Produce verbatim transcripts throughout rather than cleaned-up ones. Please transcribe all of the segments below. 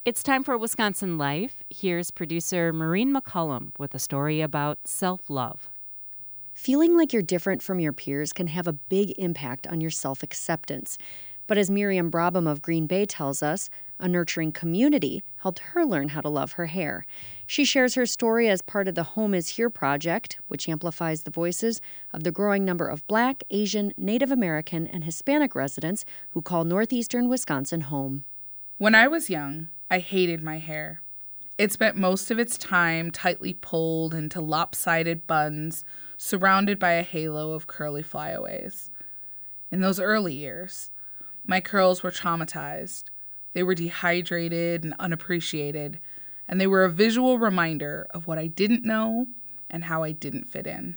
It's time for Wisconsin Life. Here's producer Maureen McCullum with a story about self-love. Feeling like you're different from your peers can have a big impact on your self-acceptance. But as Miriam Brabham of Green Bay tells us, a nurturing community helped her learn how to love her hair. She shares her story as part of the Home is Here project, which amplifies the voices of the growing number of Black, Asian, Native American, and Hispanic residents who call northeastern Wisconsin home. When I was young, I hated my hair. It spent most of its time tightly pulled into lopsided buns, surrounded by a halo of curly flyaways. In those early years, my curls were traumatized. They were dehydrated and unappreciated, and they were a visual reminder of what I didn't know and how I didn't fit in.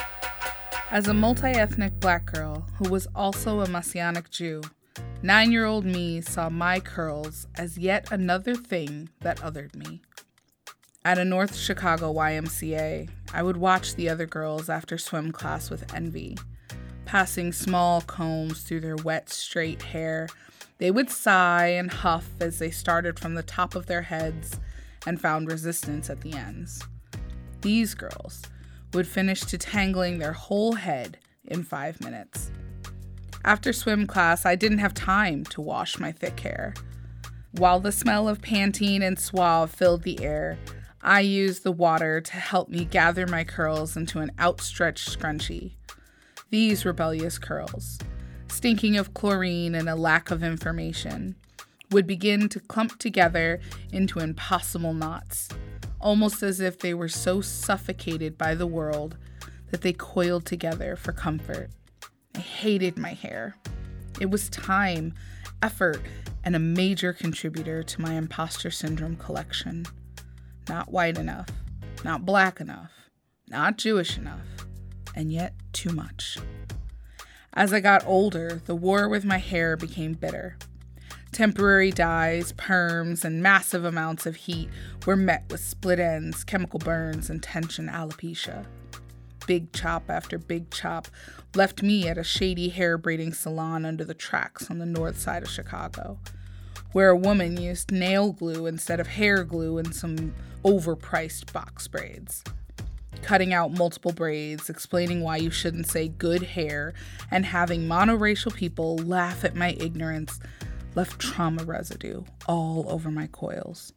As a multi-ethnic Black girl who was also a Messianic Jew, nine-year-old me saw my curls as yet another thing that othered me. At a North Chicago Y M C A, I would watch the other girls after swim class with envy. Passing small combs through their wet, straight hair, they would sigh and huff as they started from the top of their heads and found resistance at the ends. These girls would finish detangling their whole head in five minutes. After swim class, I didn't have time to wash my thick hair. While the smell of Pantene and Suave filled the air, I used the water to help me gather my curls into an outstretched scrunchie. These rebellious curls, stinking of chlorine and a lack of information, would begin to clump together into impossible knots, almost as if they were so suffocated by the world that they coiled together for comfort. I hated my hair. It was time, effort, and a major contributor to my imposter syndrome collection. Not white enough, not Black enough, not Jewish enough, and yet too much. As I got older, the war with my hair became bitter. Temporary dyes, perms, and massive amounts of heat were met with split ends, chemical burns, and tension alopecia. Big chop after big chop left me at a shady hair braiding salon under the tracks on the north side of Chicago, where a woman used nail glue instead of hair glue and some overpriced box braids. Cutting out multiple braids, explaining why you shouldn't say good hair, and having monoracial people laugh at my ignorance left trauma residue all over my coils.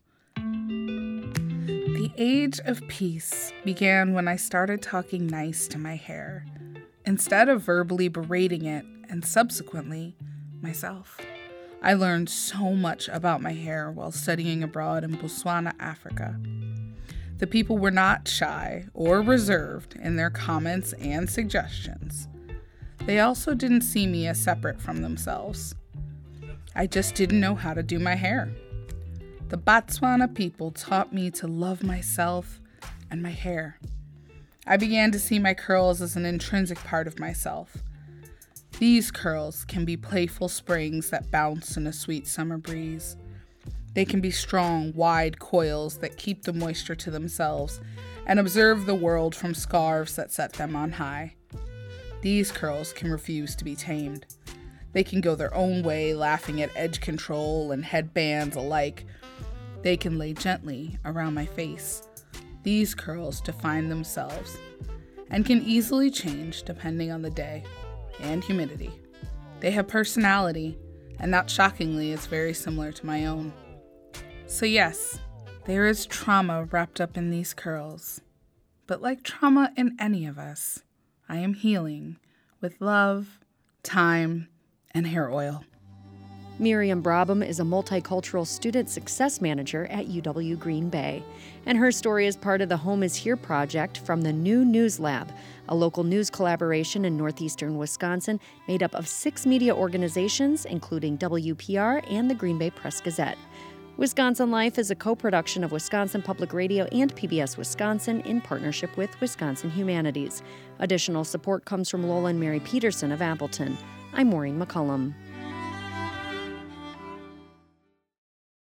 The age of peace began when I started talking nice to my hair, instead of verbally berating it and subsequently myself. I learned so much about my hair while studying abroad in Botswana, Africa. The people were not shy or reserved in their comments and suggestions. They also didn't see me as separate from themselves. I just didn't know how to do my hair. The Botswana people taught me to love myself and my hair. I began to see my curls as an intrinsic part of myself. These curls can be playful springs that bounce in a sweet summer breeze. They can be strong, wide coils that keep the moisture to themselves and observe the world from scarves that set them on high. These curls can refuse to be tamed. They can go their own way, laughing at edge control and headbands alike. They can lay gently around my face. These curls define themselves and can easily change depending on the day and humidity. They have personality, and not shockingly, it's very similar to my own. So yes, there is trauma wrapped up in these curls. But like trauma in any of us, I am healing with love, time, and hair oil. Miriam Brabham is a multicultural student success manager at U W Green Bay, and her story is part of the Home is Here project from the New News Lab, a local news collaboration in northeastern Wisconsin made up of six media organizations, including W P R and the Green Bay Press-Gazette. Wisconsin Life is a co-production of Wisconsin Public Radio and P B S Wisconsin in partnership with Wisconsin Humanities. Additional support comes from Lola and Mary Peterson of Appleton. I'm Maureen McCullum.